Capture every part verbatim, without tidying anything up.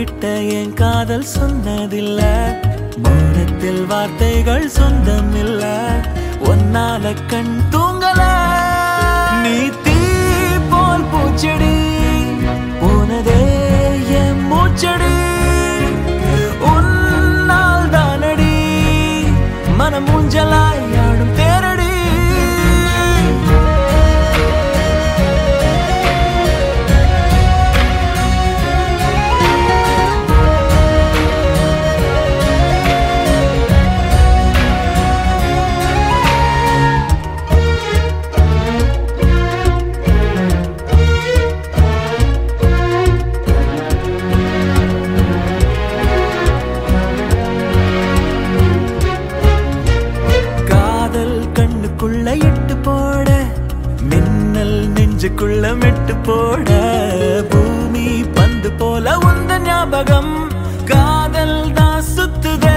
உன்கிட்ட என் காதல் சொன்னதில்ல, மௌனத்தில் வார்த்தைகள் சொந்தம் இல்ல, ஒன்னால கண் தூங்கல. நீ தீ போல் பூச்செடி, போனதே என் மூச்சடி, உன்னால் தானடி மனம் ஊஞ்சலாய் ஆடும் தேரடி. இட்டு போட மின்னல் நெஞ்சுக்குள்ள மெட்டு போட, பூமி பந்து போல உந்த ஞாபகம் காதல் தான் சுத்துதே.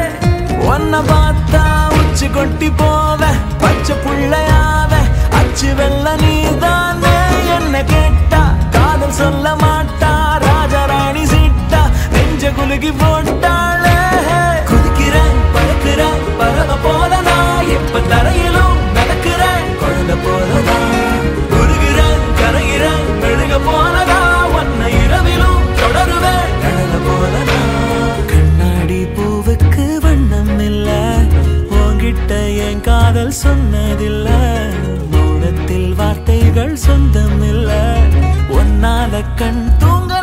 ஒன்ன பார்த்தா உச்சி கொட்டி போவ, பச்சை புள்ளையாவ அச்சு வெள்ள நீதானே. என்ன கேட்டா காதல் சொல்ல மாட்டா, ராஜாராணி சீட்டா நெஞ்ச குலுக்கி போட்டாளே. குதிக்கிறேன் பறக்கிறேன் பறவ போல நான், எப்ப தரையிலும் நடக்கிறேன் குழந்தை போலதான். குருகிறேன் கரைகிறேன் மெழுக போலதா, உன்னை இரவிலும் தொடருவேன் கடல போலதா. கண்ணாடி பூவுக்கு வண்ணம் இல்ல, உன்கிட்ட என் காதல் சொன்னதில்ல, மௌனத்தில் வார்த்தைகள் சொந்தம் இல்ல, ஒன்னால கண் தூங்கல.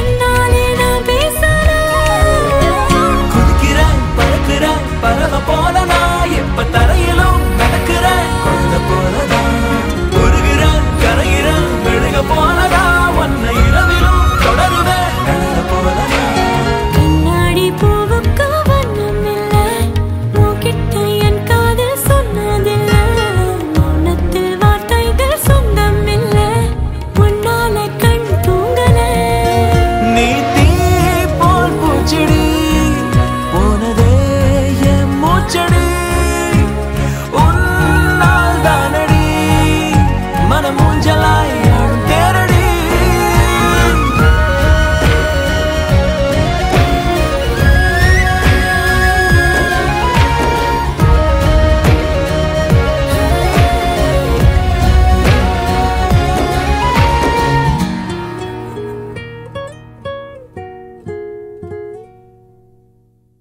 Para la